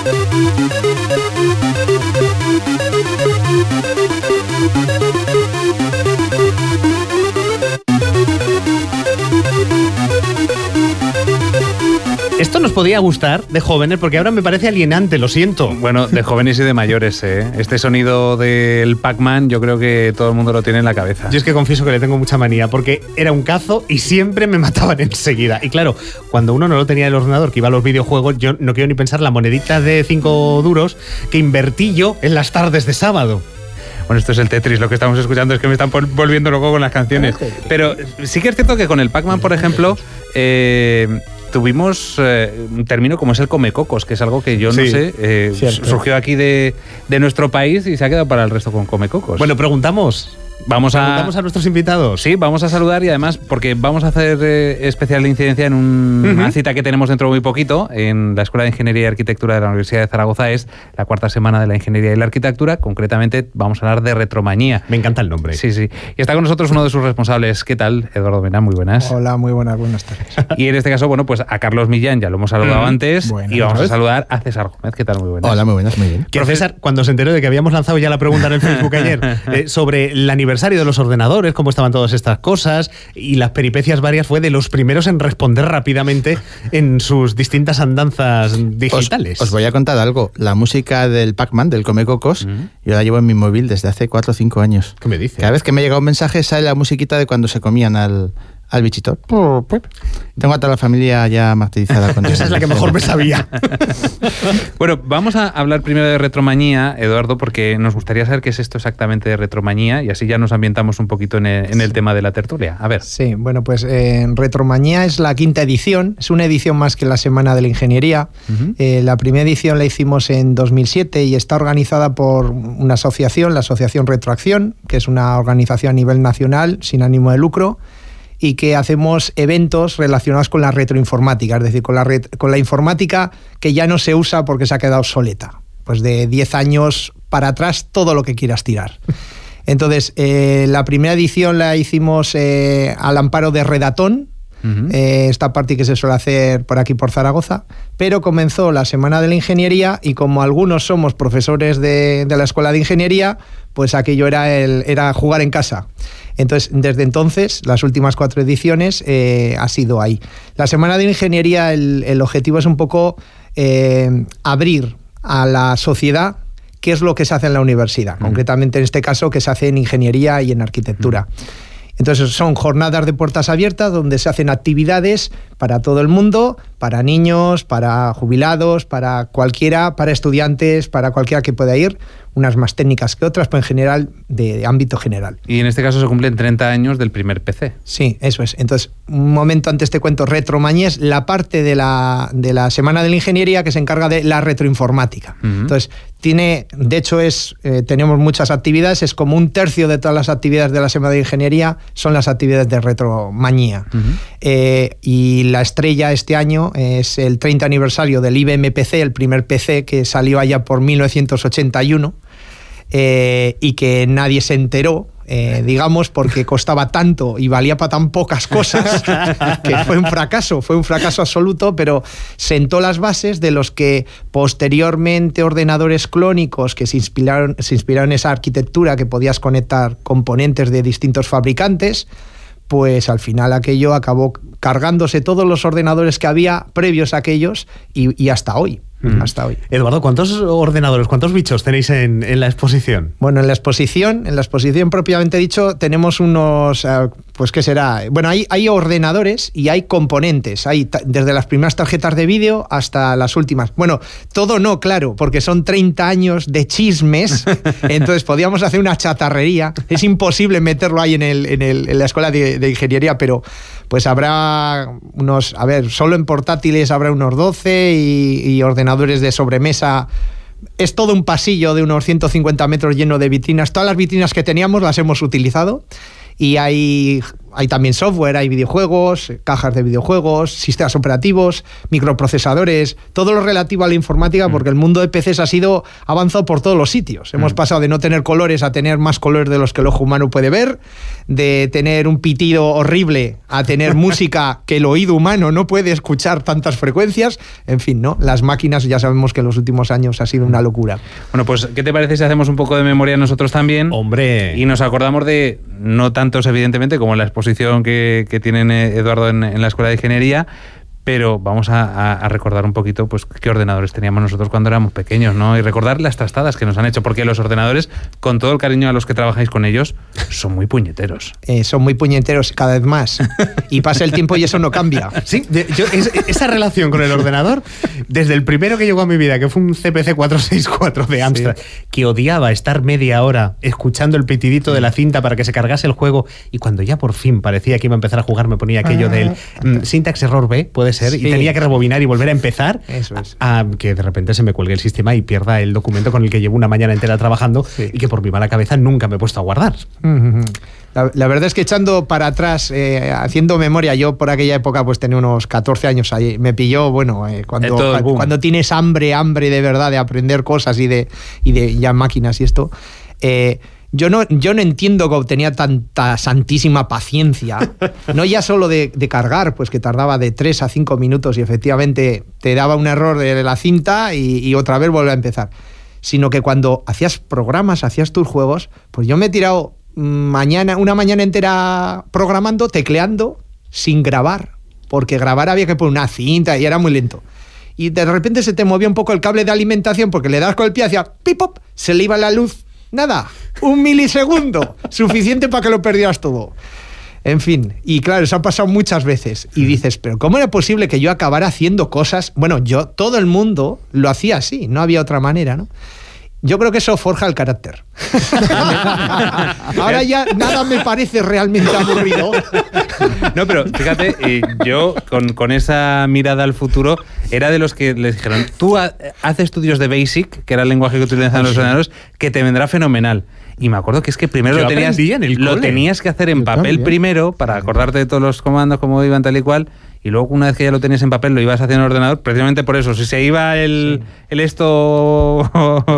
Esto nos podía gustar de jóvenes, porque ahora me parece alienante, lo siento. Bueno, de jóvenes y de mayores, ¿eh? Este sonido del Pac-Man yo creo que todo el mundo lo tiene en la cabeza. Yo es que confieso que le tengo mucha manía, porque era un cazo y siempre me mataban enseguida. Y claro, cuando uno no lo tenía en el ordenador, que iba a los videojuegos, yo no quiero ni pensar la monedita de 5 duros que invertí yo en las tardes de sábado. Bueno, esto es el Tetris, lo que estamos escuchando es que me están volviendo loco con las canciones. Pero sí que es cierto que con el Pac-Man, por ejemplo, tuvimos un término como es el comecocos, que es algo que yo no sé, surgió aquí de nuestro país y se ha quedado para el resto con comecocos. Bueno, preguntamos a nuestros invitados. Sí, vamos a saludar y además porque vamos a hacer especial de incidencia en una cita que tenemos dentro de muy poquito en la Escuela de Ingeniería y Arquitectura de la Universidad de Zaragoza. Es la 4ª semana de la Ingeniería y la Arquitectura. Concretamente vamos a hablar de retromanía. Me encanta el nombre. Sí, sí. Y está con nosotros uno de sus responsables. ¿Qué tal, Eduardo Mena? Muy buenas. Hola, muy buenas tardes. Y en este caso, bueno, pues a Carlos Millán ya lo hemos saludado antes y vamos a saludar a César Gómez. ¿Qué tal? Muy buenas. Hola, muy buenas, muy bien. Que César, cuando se enteró de que habíamos lanzado ya la pregunta en el Facebook ayer sobre el aniversario de los ordenadores, cómo estaban todas estas cosas y las peripecias varias, fue de los primeros en responder rápidamente en sus distintas andanzas digitales. Os voy a contar algo. La música del Pac-Man, del Comecocos, yo la llevo en mi móvil desde hace 4 o 5 años. ¿Qué me dices? Cada vez que me llega un mensaje sale la musiquita de cuando se comían al bichito. Tengo a toda la familia ya martirizada con esa es la que mejor me sabía. Bueno, vamos a hablar primero de retromanía, Eduardo, porque nos gustaría saber qué es esto exactamente de retromanía y así ya nos ambientamos un poquito en el tema de la tertulia. A ver. Sí, bueno, pues retromanía es la 5ª edición, es una edición más que la Semana de la Ingeniería. La primera edición la hicimos en 2007 y está organizada por una asociación, la Asociación Retroacción, que es una organización a nivel nacional sin ánimo de lucro, y que hacemos eventos relacionados con la retroinformática, es decir, con la informática que ya no se usa porque se ha quedado obsoleta. Pues de 10 años para atrás, todo lo que quieras tirar. Entonces, la primera edición la hicimos al amparo de Redatón, esta parte que se suele hacer por aquí por Zaragoza, pero comenzó la Semana de la Ingeniería y como algunos somos profesores de la Escuela de Ingeniería, pues aquello era jugar en casa. Entonces, desde entonces, las últimas 4 ediciones ha sido ahí. La Semana de Ingeniería, el objetivo es un poco abrir a la sociedad qué es lo que se hace en la universidad, concretamente en este caso que se hace en ingeniería y en arquitectura. Entonces son jornadas de puertas abiertas donde se hacen actividades para todo el mundo, para niños, para jubilados, para cualquiera, para estudiantes, para cualquiera que pueda ir, unas más técnicas que otras, pero en general de ámbito general. Y en este caso se cumplen 30 años del primer PC. Sí, eso es. Entonces, un momento antes te cuento, retromanía es la parte de la Semana de la Ingeniería que se encarga de la retroinformática. Entonces, de hecho tenemos muchas actividades, es como 1/3 de todas las actividades de la Semana de Ingeniería son las actividades de retromanía. Y la estrella este año es el 30 aniversario del IBM PC, el primer PC que salió allá por 1981 y que nadie se enteró, digamos, porque costaba tanto y valía para tan pocas cosas que fue un fracaso absoluto, pero sentó las bases de los que posteriormente ordenadores clónicos que se inspiraron en esa arquitectura que podías conectar componentes de distintos fabricantes, pues al final aquello acabó cargándose todos los ordenadores que había previos a aquellos y hasta hoy. Hasta hoy. Eduardo, ¿cuántos ordenadores, cuántos bichos tenéis en la exposición? Bueno, en la exposición propiamente dicho, tenemos unos, pues ¿qué será? Bueno, hay ordenadores y hay componentes, hay desde las primeras tarjetas de vídeo hasta las últimas. Bueno, todo no, claro, porque son 30 años de chismes, entonces podíamos hacer una chatarrería, es imposible meterlo ahí en la Escuela de Ingeniería, pero pues habrá unos, solo en portátiles habrá unos 12 y ordenadores de sobremesa. Es todo un pasillo de unos 150 metros lleno de vitrinas. Todas las vitrinas que teníamos las hemos utilizado y hay hay también software, hay videojuegos, cajas de videojuegos, sistemas operativos, microprocesadores, todo lo relativo a la informática, porque el mundo de PCs ha avanzado por todos los sitios. Hemos pasado de no tener colores a tener más colores de los que el ojo humano puede ver, de tener un pitido horrible a tener música que el oído humano no puede escuchar tantas frecuencias. En fin, ¿no? Las máquinas ya sabemos que en los últimos años ha sido una locura. Bueno, pues, ¿qué te parece si hacemos un poco de memoria nosotros también? ¡Hombre! Y nos acordamos de, no tantos evidentemente como en la exposición que tienen Eduardo en la Escuela de Ingeniería, pero vamos a recordar un poquito pues qué ordenadores teníamos nosotros cuando éramos pequeños, ¿no? Y recordar las trastadas que nos han hecho, porque los ordenadores, con todo el cariño a los que trabajáis con ellos, son muy puñeteros. Son muy puñeteros cada vez más. Y pasa el tiempo y eso no cambia. Sí, esa relación con el ordenador, desde el primero que llegó a mi vida, que fue un CPC 464 de Amstrad, que odiaba estar media hora escuchando el pitidito de la cinta para que se cargase el juego, y cuando ya por fin parecía que iba a empezar a jugar, me ponía aquello del syntax error B, puede ser, y tenía que rebobinar y volver a empezar. Eso es. A que de repente se me cuelgue el sistema y pierda el documento con el que llevo una mañana entera trabajando y que por mi mala cabeza nunca me he puesto a guardar. La verdad es que echando para atrás, haciendo memoria, yo por aquella época pues tenía unos 14 años ahí, me pilló, cuando tienes hambre de verdad de aprender cosas y de ya máquinas y esto. Yo no entiendo cómo tenía tanta santísima paciencia, no ya solo de cargar, pues que tardaba de 3 a 5 minutos y efectivamente te daba un error de la cinta y otra vez volvía a empezar, sino que cuando hacías programas, hacías tus juegos, pues yo me he tirado una mañana entera programando, tecleando, sin grabar, porque grabar había que poner una cinta y era muy lento. Y de repente se te movía un poco el cable de alimentación porque le das con el pie, hacía pip-pop, se le iba la luz. Nada, 1 milisegundo, suficiente para que lo perdieras todo. En fin, y claro, eso ha pasado muchas veces. Y dices, pero ¿cómo era posible que yo acabara haciendo cosas? Bueno, todo el mundo lo hacía así, no había otra manera, ¿no? Yo creo que eso forja el carácter. Ahora ya nada me parece realmente aburrido. No, pero fíjate, yo con esa mirada al futuro era de los que les dijeron, tú haz estudios de BASIC, que era el lenguaje que utilizan los ordenadores, que te vendrá fenomenal. Y me acuerdo que es que primero lo tenías que hacer en papel primero, para acordarte de todos los comandos, cómo iban tal y cual, y luego una vez que ya lo tenías en papel lo ibas haciendo en el ordenador, precisamente por eso, si se iba el esto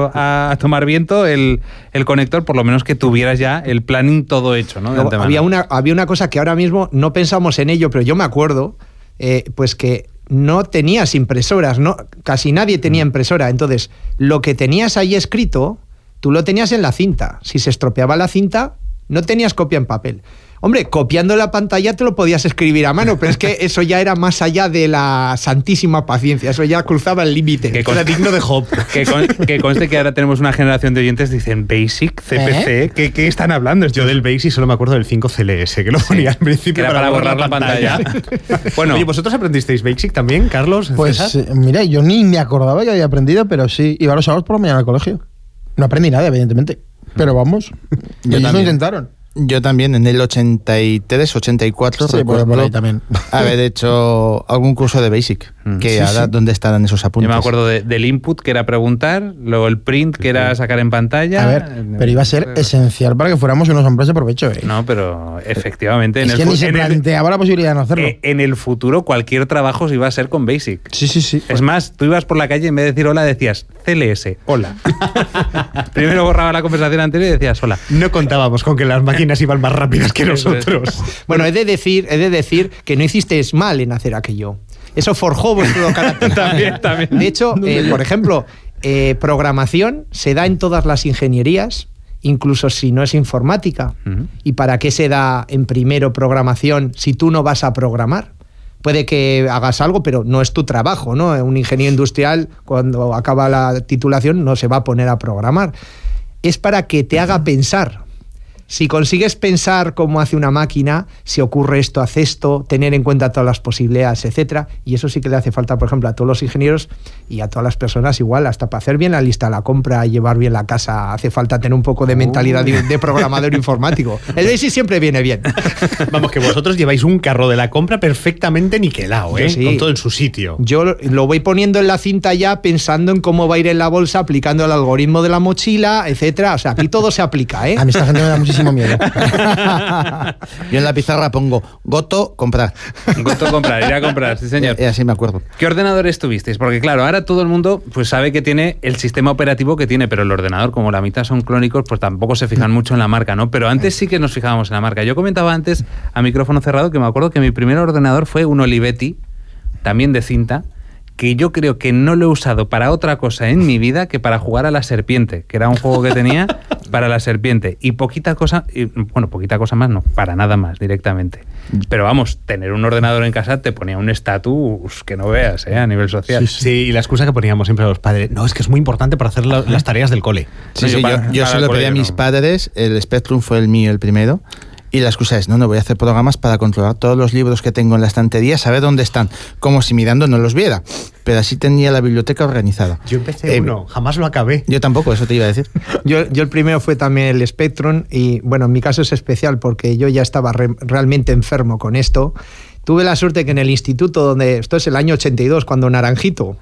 a tomar viento, el conector, por lo menos que tuvieras ya el planning todo hecho, ¿no? Había una cosa que ahora mismo no pensamos en ello, pero yo me acuerdo, pues que no tenías impresoras, ¿no? Casi nadie tenía impresora, entonces lo que tenías ahí escrito, tú lo tenías en la cinta. Si se estropeaba la cinta, no tenías copia en papel. Hombre, copiando la pantalla te lo podías escribir a mano, pero es que eso ya era más allá de la santísima paciencia, eso ya cruzaba el límite. Era digno de Job. Que conste que ahora tenemos una generación de oyentes que dicen BASIC, CPC, ¿qué están hablando? Yo del BASIC solo me acuerdo del 5CLS, que lo ponía al principio para borrar la pantalla. Bueno, oye, ¿vosotros aprendisteis BASIC también, Carlos? Pues mira, yo ni me acordaba que había aprendido, pero sí, iba los sábados por la mañana al colegio. No aprendí nada, evidentemente, pero vamos, ellos lo intentaron. Yo también, en el 83, 84, sí, recuerdo por ahí también haber hecho algún curso de BASIC, que ahora ¿dónde estarán esos apuntes? Yo me acuerdo del input, que era preguntar, luego el print, que era sacar en pantalla. A ver, pero iba a ser esencial para que fuéramos unos hombres de provecho, ¿eh? No, pero efectivamente... Es que ni se planteaba la posibilidad de no hacerlo. En el futuro, cualquier trabajo se iba a ser con BASIC. Sí. Es más, tú ibas por la calle y en vez de decir hola, decías CLS, hola. Primero borraba la conversación anterior y decías hola. No contábamos con que las máquinas iban más rápidas que nosotros. Bueno, he de decir que no hicisteis mal en hacer aquello. Eso forjó vuestro carácter. También. De hecho, por ejemplo, programación se da en todas las ingenierías, incluso si no es informática. ¿Y para qué se da en primero programación si tú no vas a programar? Puede que hagas algo, pero no es tu trabajo, ¿no? Un ingeniero industrial, cuando acaba la titulación, no se va a poner a programar. Es para que te haga pensar. Si consigues pensar cómo hace una máquina, si ocurre esto, hace esto, tener en cuenta todas las posibilidades, etcétera, y eso sí que le hace falta, por ejemplo, a todos los ingenieros y a todas las personas igual, hasta para hacer bien la lista de la compra, llevar bien la casa, hace falta tener un poco de mentalidad de programador informático. El BASIC siempre viene bien. Vamos, que vosotros lleváis un carro de la compra perfectamente niquelado, ¿eh? Sí. Con todo en su sitio. Yo lo voy poniendo en la cinta ya pensando en cómo va a ir en la bolsa, aplicando el algoritmo de la mochila, etcétera. O sea, aquí todo se aplica, ¿eh? A mí esta gente me da muchísima muchísimo miedo. Yo en la pizarra pongo Goto, comprar. Goto, comprar, ir a comprar, sí señor. Y así me acuerdo. ¿Qué ordenadores tuvisteis? Porque claro, ahora todo el mundo pues sabe que tiene el sistema operativo que tiene, pero el ordenador, como la mitad son clónicos, pues tampoco se fijan mucho en la marca, ¿no? Pero antes sí que nos fijábamos en la marca. Yo comentaba antes, a micrófono cerrado, que me acuerdo que mi primer ordenador fue un Olivetti, también de cinta, que yo creo que no lo he usado para otra cosa en mi vida que para jugar a la serpiente, que era un juego que tenía para la serpiente. Y poquita cosa más no, para nada más directamente. Pero vamos, tener un ordenador en casa te ponía un estatus que no veas, a nivel social. Sí, y la excusa que poníamos siempre a los padres, no, es que es muy importante para hacer las tareas del cole. Sí, yo se lo pedí a mis padres, el Spectrum fue el mío el primero. Y la excusa es, no voy a hacer programas para controlar todos los libros que tengo en la estantería, saber dónde están, como si mirando no los viera. Pero así tenía la biblioteca organizada. Yo empecé jamás lo acabé. Yo tampoco, eso te iba a decir. Yo el primero fue también el Spectrum y, bueno, en mi caso es especial porque yo ya estaba realmente enfermo con esto. Tuve la suerte que en el instituto, esto es el año 82, cuando Naranjito,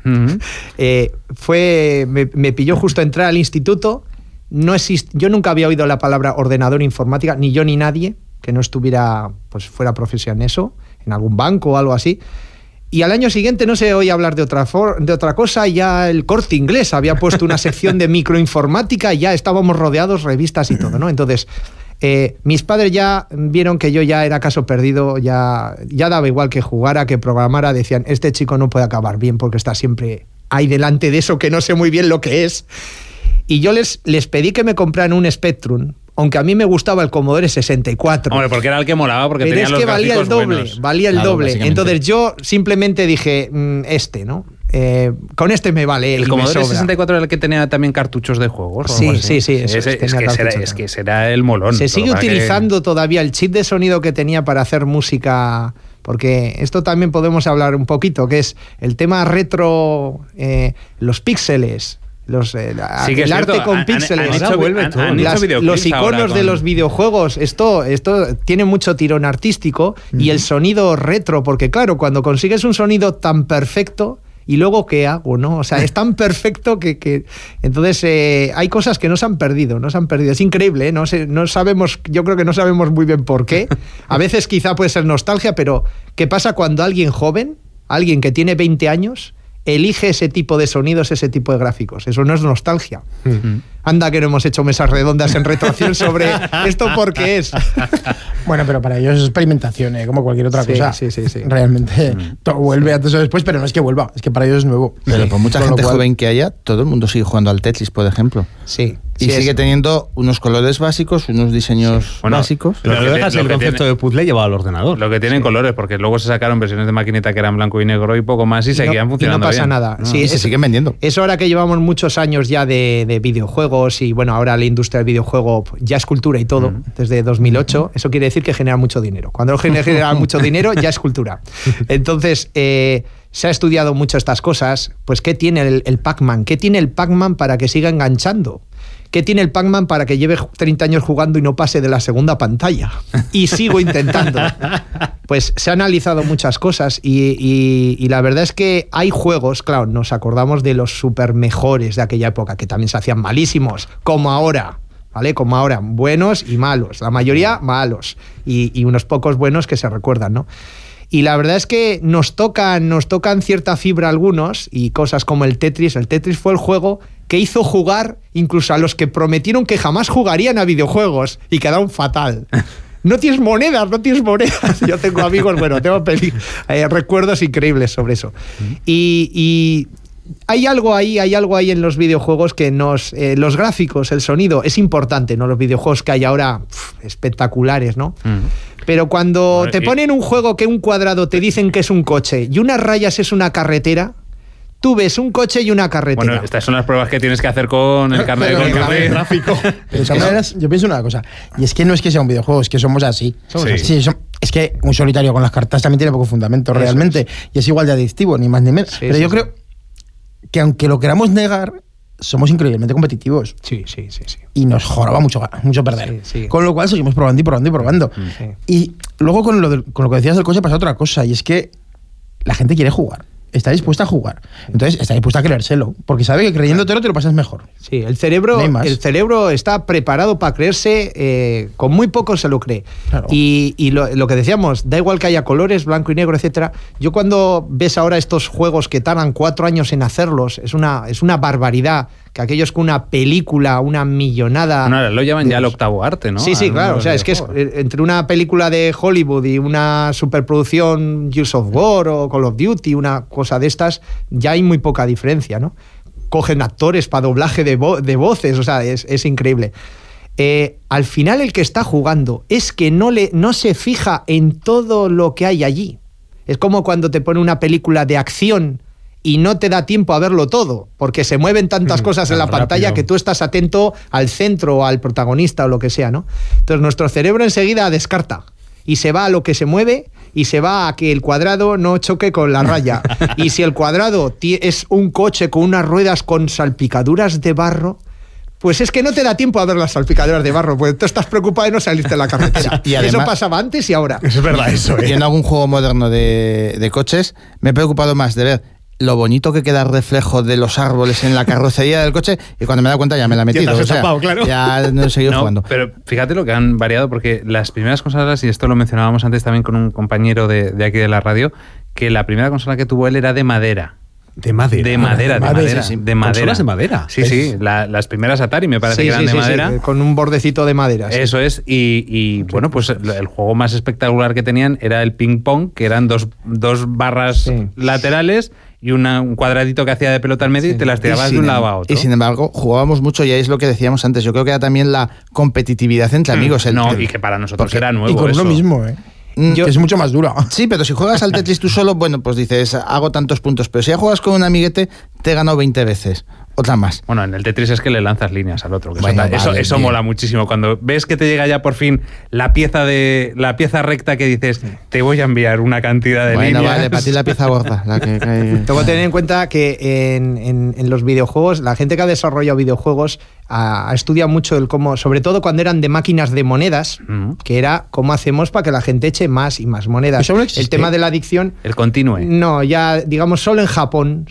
me pilló justo entrar al instituto. Yo nunca había oído la palabra ordenador informática, ni yo ni nadie que no estuviera, pues fuera profesión en eso, en algún banco o algo así. Y al año siguiente no se oía hablar de otra cosa, ya el Corte Inglés había puesto una sección de microinformática y ya estábamos rodeados, revistas y todo, ¿no? Entonces, mis padres ya vieron que yo ya era caso perdido, ya daba igual que jugara, que programara, decían, este chico no puede acabar bien porque está siempre ahí delante de eso que no sé muy bien lo que es. Y yo les pedí que me compraran un Spectrum, aunque a mí me gustaba el Commodore 64. Hombre, porque era el que molaba, porque tenía los gráficos buenos. Valía el doble. Entonces yo simplemente dije, ¿no? Con este me vale. ¿El Commodore 64 era el que tenía también cartuchos de juegos? Sí. Es que será el molón. Se sigue utilizando todavía el chip de sonido que tenía para hacer música, porque esto también podemos hablar un poquito, que es el tema retro, los píxeles. El arte con píxeles, los iconos de los videojuegos, esto tiene mucho tirón artístico y el sonido retro, porque claro, cuando consigues un sonido tan perfecto, ¿y luego qué hago, no? O sea, es tan perfecto que entonces hay cosas que no se han perdido. Es increíble, ¿eh? No sabemos, yo creo que no sabemos muy bien por qué. A veces quizá puede ser nostalgia, pero ¿qué pasa cuando alguien joven, alguien que tiene 20 años, elige ese tipo de sonidos, ese tipo de gráficos? Eso no es nostalgia. Anda que no hemos hecho mesas redondas en retroacción sobre esto porque es. Bueno, pero para ellos es experimentación, como cualquier otra cosa. Sí. Realmente todo vuelve antes o después, pero no es que vuelva, es que para ellos es nuevo. Pero por mucha gente joven que haya, todo el mundo sigue jugando al Tetris, por ejemplo. Sí. Y sigue teniendo unos colores básicos, unos diseños básicos. Pero lo dejas el concepto de puzzle llevado al ordenador. Lo que tienen colores, porque luego se sacaron versiones de maquineta que eran blanco y negro y poco más y seguían funcionando bien. No pasa nada. Sí, y se siguen vendiendo. Eso ahora que llevamos muchos años ya de videojuegos y bueno, ahora la industria del videojuego ya es cultura y todo, desde 2008, eso quiere decir que genera mucho dinero. Cuando genera mucho dinero ya es cultura. Entonces, se ha estudiado mucho estas cosas. Pues ¿qué tiene el Pac-Man? ¿Qué tiene el Pac-Man para que siga enganchando? ¿Qué tiene el Pac-Man para que lleve 30 años jugando y no pase de la segunda pantalla? Y sigo intentando. Pues se han analizado muchas cosas y la verdad es que hay juegos, claro, nos acordamos de los super mejores de aquella época, que también se hacían malísimos, como ahora, ¿vale? Como ahora, buenos y malos. La mayoría malos y unos pocos buenos que se recuerdan, ¿no? Y la verdad es que nos tocan cierta fibra algunos y cosas como el Tetris. El Tetris fue el juego que hizo jugar incluso a los que prometieron que jamás jugarían a videojuegos y quedaron fatal. No tienes monedas. Yo tengo amigos, tengo recuerdos increíbles sobre eso. Y hay algo ahí en los videojuegos que los gráficos, el sonido, es importante, ¿no? Los videojuegos que hay ahora, espectaculares, ¿no? Pero cuando te ponen un juego que un cuadrado te dicen que es un coche y unas rayas es una carretera, tú ves un coche y una carretera. Bueno, estas son las pruebas que tienes que hacer con el carnet de tráfico. Pero de todas maneras, yo pienso una cosa, y es que no es que sea un videojuego, es que somos así. Es que un solitario con las cartas también tiene poco fundamento realmente, y es igual de adictivo, ni más ni menos. Pero yo creo que aunque lo queramos negar, somos increíblemente competitivos. Sí. Y nos joroba mucho perder. Sí. Con lo cual seguimos probando y probando. Sí. Y luego con lo que decías del coche pasa otra cosa, y es que la gente quiere jugar. Está dispuesta a jugar. Entonces está dispuesta a creérselo, porque sabe que creyéndotelo te lo pasas mejor. Sí, el cerebro está preparado para creerse, con muy poco se lo cree. Claro. Y lo que decíamos, da igual que haya colores, blanco y negro, etcétera. Yo cuando ves ahora estos juegos que tardan 4 años en hacerlos, es una barbaridad. Que aquellos con una película, una millonada... No, lo llaman ya el octavo arte, ¿no? Sí, claro. O sea, es que entre una película de Hollywood y una superproducción Gears of War o Call of Duty, una cosa de estas, ya hay muy poca diferencia, ¿no? Cogen actores para doblaje de voces, o sea, es increíble. Al final el que está jugando es que no se fija en todo lo que hay allí. Es como cuando te pone una película de acción y no te da tiempo a verlo todo, porque se mueven tantas cosas en la pantalla que tú estás atento al centro o al protagonista o lo que sea, ¿no? Entonces nuestro cerebro enseguida descarta y se va a lo que se mueve y se va a que el cuadrado no choque con la raya. Y si el cuadrado es un coche con unas ruedas con salpicaduras de barro, pues es que no te da tiempo a ver las salpicaduras de barro, pues tú estás preocupado de no salirte de la carretera. Y además, eso pasaba antes y ahora. Es verdad eso. Y en algún juego moderno de coches me he preocupado más de ver lo bonito que queda el reflejo de los árboles en la carrocería del coche, y cuando me he dado cuenta ya me la he metido. Claro. Ya no he seguido jugando. Pero fíjate lo que han variado, porque las primeras consolas, y esto lo mencionábamos antes también con un compañero de aquí de la radio, que la primera consola que tuvo él era de madera. De madera. De madera. Consolas de madera. Sí, las primeras Atari me parece que eran de madera. Sí, con un bordecito de madera. Sí. Eso es, y bueno, pues el juego más espectacular que tenían era el ping pong, que eran dos barras laterales y un cuadradito que hacía de pelota al medio y te las tirabas de un lado a otro. Y sin embargo, jugábamos mucho, y ahí es lo que decíamos antes. Yo creo que era también la competitividad entre amigos. Y que para nosotros era nuevo. Y con eso. lo mismo, es mucho más duro. Sí, pero si juegas al Tetris tú solo, bueno, pues dices, hago tantos puntos. Pero si ya juegas con un amiguete, te he ganado 20 veces. Otra más. Bueno, en el Tetris es que le lanzas líneas al otro. Que bueno, eso mola muchísimo. Cuando ves que te llega ya por fin la pieza recta que dices, te voy a enviar una cantidad de líneas. Vale, para ti la pieza gorda. Tengo que tener en cuenta que en los videojuegos, la gente que ha desarrollado videojuegos ha estudiado mucho el cómo, sobre todo cuando eran de máquinas de monedas, que era cómo hacemos para que la gente eche más y más monedas. ¿Eso no existe? El tema de la adicción. El continue. No, ya digamos solo en Japón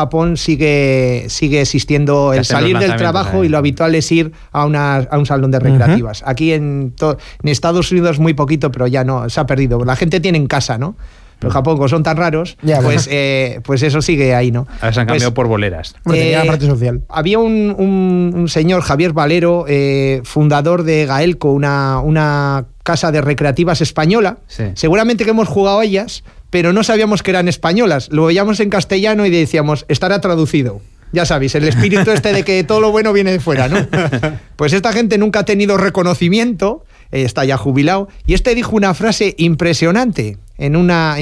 sigue existiendo el salir del trabajo y lo habitual es ir a un salón de recreativas. Aquí en Estados Unidos muy poquito, pero ya no, se ha perdido. La gente tiene en casa, ¿no? Pero en Japón, como son tan raros, pues eso sigue ahí, ¿no? Ahora se han cambiado por boleras. Tenía la parte social. Había un señor, Javier Valero, fundador de Gaelco, una casa de recreativas española. Sí. Seguramente que hemos jugado a ellas, pero no sabíamos que eran españolas. Lo veíamos en castellano y decíamos, estará traducido. Ya sabéis, el espíritu de que todo lo bueno viene de fuera, ¿no? Pues esta gente nunca ha tenido reconocimiento, está ya jubilado, y dijo una frase impresionante en una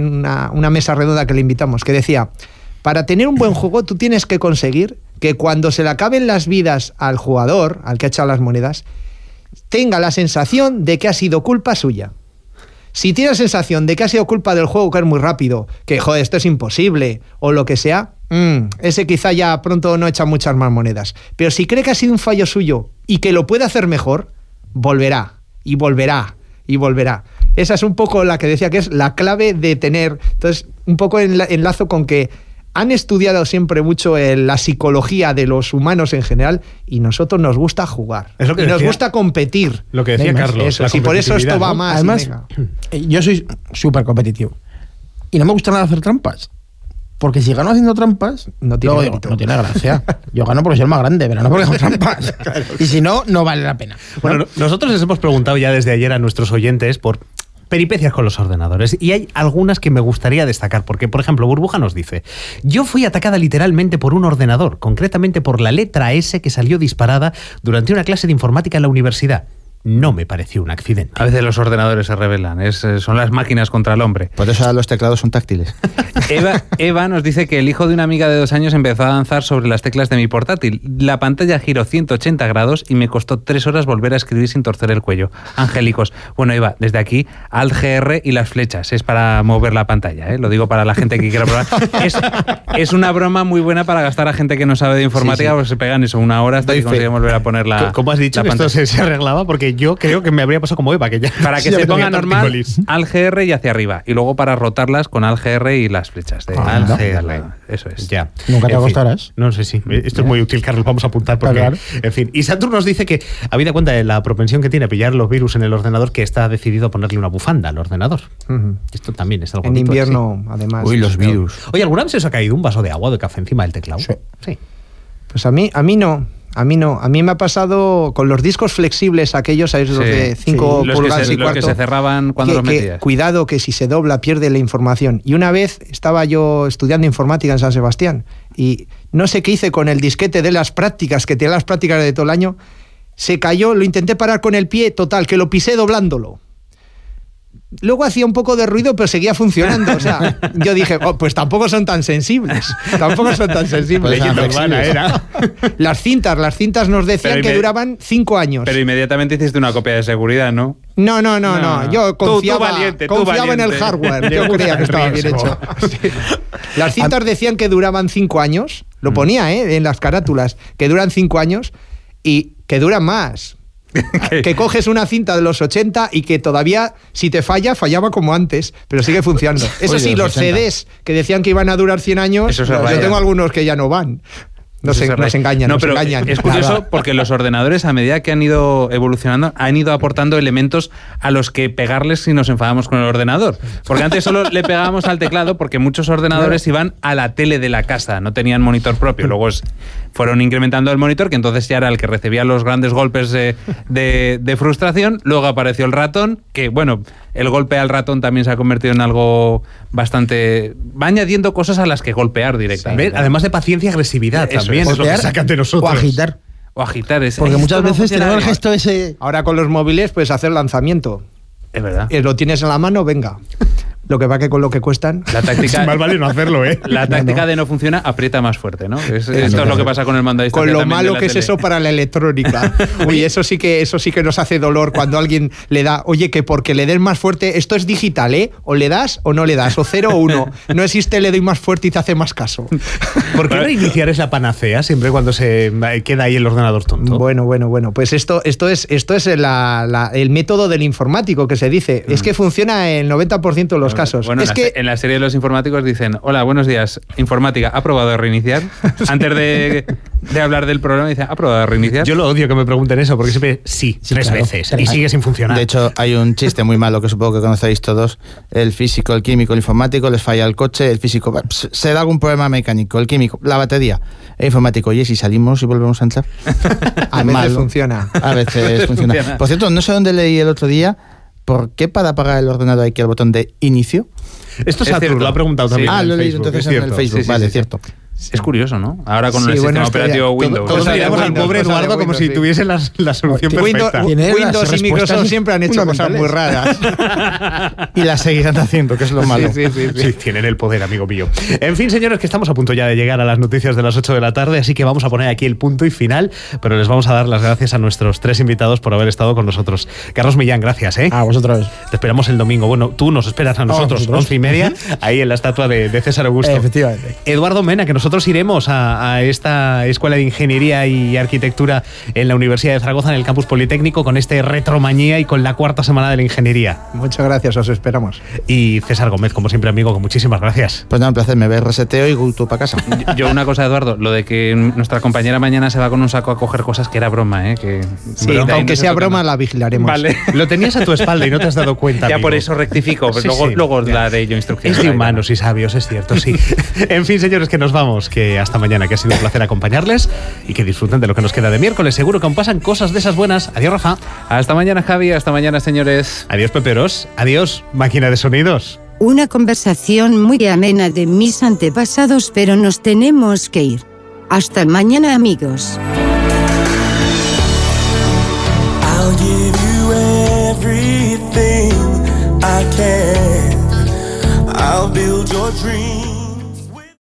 mesa redonda que le invitamos, que decía, para tener un buen juego tú tienes que conseguir que cuando se le acaben las vidas al jugador, al que ha echado las monedas, tenga la sensación de que ha sido culpa suya. Si tiene la sensación de que ha sido culpa del juego, que es muy rápido, que joder, esto es imposible, o lo que sea, ese quizá ya pronto no echa muchas más monedas. Pero si cree que ha sido un fallo suyo y que lo puede hacer mejor, volverá, y volverá, y volverá. Esa es un poco la que decía que es la clave de tener. Entonces, un poco enlazo con que han estudiado siempre mucho la psicología de los humanos en general, y nosotros nos gusta jugar. Es lo que nos gusta competir. Lo que decía Carlos. Y por eso esto va más. Además, yo soy súper competitivo. Y no me gusta nada hacer trampas. Porque si gano haciendo trampas, no tiene gracia. Yo gano porque soy el más grande, pero no porque hago trampas. Claro. Y si no, no vale la pena. Bueno, nosotros les hemos preguntado ya desde ayer a nuestros oyentes por peripecias con los ordenadores, y hay algunas que me gustaría destacar, porque, por ejemplo, Burbuja nos dice: yo fui atacada literalmente por un ordenador, concretamente por la letra S que salió disparada durante una clase de informática en la universidad. No me pareció un accidente. A veces los ordenadores se rebelan, son las máquinas contra el hombre. Por eso los teclados son táctiles. Eva nos dice que el hijo de una amiga de 2 años empezó a danzar sobre las teclas de mi portátil. La pantalla giró 180 grados y me costó 3 horas volver a escribir sin torcer el cuello. Angélicos. Bueno, Eva, desde aquí, Alt GR y las flechas. Es para mover la pantalla, Lo digo para la gente que quiera probar. Es una broma muy buena para gastar a gente que no sabe de informática, porque se pegan eso 1 hora hasta que consiguen volver a poner la ¿Cómo has dicho que esto se arreglaba? Porque que yo creo que me habría pasado como Eva, que ya... Para que se ponga normal, Alt GR y hacia arriba. Y luego para rotarlas con Alt GR y las flechas. Alt GR. Eso es. Ya. Nunca te acostarás. No sé si. Esto es muy útil, Carlos. Vamos a apuntar porque... Claro. En fin. Y Saturn nos dice que, habida cuenta de la propensión que tiene a pillar los virus en el ordenador, que está decidido a ponerle una bufanda al ordenador. Esto también es algo en invierno, además. Uy, los virus. Oye, ¿alguna vez se os ha caído un vaso de agua o de café encima del teclado? Sí. Pues a mí no. A mí me ha pasado con los discos flexibles, aquellos de 5 pulgadas y cuarto. Los que se cerraban cuando los metías. Cuidado, que si se dobla pierde la información. Y una vez estaba yo estudiando informática en San Sebastián y no sé qué hice con el disquete de las prácticas, que tenía las prácticas de todo el año, se cayó, lo intenté parar con el pie, total, que lo pisé doblándolo. Luego hacía un poco de ruido, pero seguía funcionando. O sea, yo dije, pues tampoco son tan sensibles. Leyenda urbana era. Las cintas nos decían que duraban 5 años. Pero inmediatamente hiciste una copia de seguridad, ¿no? No. Yo confiaba en el hardware. Yo creía que estaba bien hecho. Sí. Las cintas decían que duraban 5 años. Lo ponía en las carátulas, que duran 5 años y que duran más. Que coges una cinta de los 80 y que todavía, si te fallaba como antes, pero sigue funcionando. Eso sí, los CDs que decían que iban a durar 100 años, yo tengo algunos que ya no van. Nos engañan. Es curioso porque los ordenadores, a medida que han ido evolucionando, han ido aportando elementos a los que pegarles si nos enfadamos con el ordenador. Porque antes solo le pegábamos al teclado porque muchos ordenadores iban a la tele de la casa, no tenían monitor propio. Luego fueron incrementando el monitor, que entonces ya era el que recibía los grandes golpes de frustración. Luego apareció el ratón, que bueno, el golpe al ratón también se ha convertido en algo bastante... Va añadiendo cosas a las que golpear directamente. Además de paciencia y agresividad también. Es lo que sacan de nosotros. O agitar. Porque muchas veces tenemos el gesto ese... Ahora con los móviles puedes hacer lanzamiento. Es verdad. Lo tienes en la mano, venga. Lo que va que con lo que cuestan... La táctica... Más vale no hacerlo, ¿eh? La táctica de no funciona, aprieta más fuerte, ¿no? Esto es lo que pasa con el mando a distancia. Con lo malo que es eso para la electrónica. Uy, eso sí que nos hace dolor cuando alguien le da... Oye, que porque le den más fuerte... Esto es digital, ¿eh? O le das o no le das. O 0 o 1. No existe le doy más fuerte y te hace más caso. ¿Por qué reiniciar es la panacea siempre cuando se queda ahí el ordenador tonto? Bueno. Pues esto es el método del informático que se dice. Es que funciona en el 90% de los casos. Bueno, es en la serie de los informáticos dicen: hola, buenos días, informática, ¿ha probado reiniciar? Antes de hablar del problema dicen: ¿ha probado reiniciar? Yo lo odio que me pregunten eso, porque siempre sí 3 veces y sigue sin funcionar. De hecho, hay un chiste muy malo que supongo que conocéis todos: el físico, el químico, el informático, les falla el coche, el físico se da algún problema mecánico, el químico, la batería, el informático, oye, si salimos y volvemos a entrar. A veces funciona. A veces funciona. Por cierto, no sé dónde leí el otro día, ¿por qué para apagar el ordenador hay que ir al botón de inicio? Esto Saturn lo ha preguntado también. Lo he leído entonces en el Facebook. Vale, cierto. Es curioso, ¿no? Ahora con el sistema operativo Windows. Todos miramos al pobre Eduardo como si tuviese la solución perfecta. Windows y Microsoft siempre han hecho cosas muy raras. Y las seguirán haciendo, que es lo malo. Sí, tienen el poder, amigo mío. En fin, señores, que estamos a punto ya de llegar a las noticias de las 8 de la tarde, así que vamos a poner aquí el punto y final, pero les vamos a dar las gracias a nuestros 3 invitados por haber estado con nosotros. Carlos Millán, gracias, ¿eh? A vosotros. Te esperamos el domingo. Bueno, tú nos esperas a nosotros, 11:30, ahí en la estatua de César Augusto. Efectivamente. Eduardo Mena, que nosotros iremos a esta Escuela de Ingeniería y Arquitectura en la Universidad de Zaragoza, en el Campus Politécnico, con este Retromanía y con la 4ª semana de la Ingeniería. Muchas gracias, os esperamos. Y César Gómez, como siempre, amigo, con muchísimas gracias. Pues nada, un placer, me ves reseteo y gusto para casa. Yo una cosa, Eduardo, lo de que nuestra compañera mañana se va con un saco a coger cosas, que era broma, ¿eh? Que sí, broma, aunque sea broma, la vigilaremos. Vale. Lo tenías a tu espalda y no te has dado cuenta, ya amigo. Por eso rectifico, luego la de yo instrucciones. Es de humanos y sabios, es cierto, sí. En fin, señores, que nos vamos, que hasta mañana, que ha sido un placer acompañarles y que disfruten de lo que nos queda de miércoles. Seguro que aún pasan cosas de esas buenas. Adiós, Rafa. Hasta mañana, Javi. Hasta mañana, señores. Adiós, Peperos. Adiós, máquina de sonidos. Una conversación muy amena de mis antepasados, pero nos tenemos que ir. Hasta mañana, amigos. I'll give you everything I can. I'll build your dream.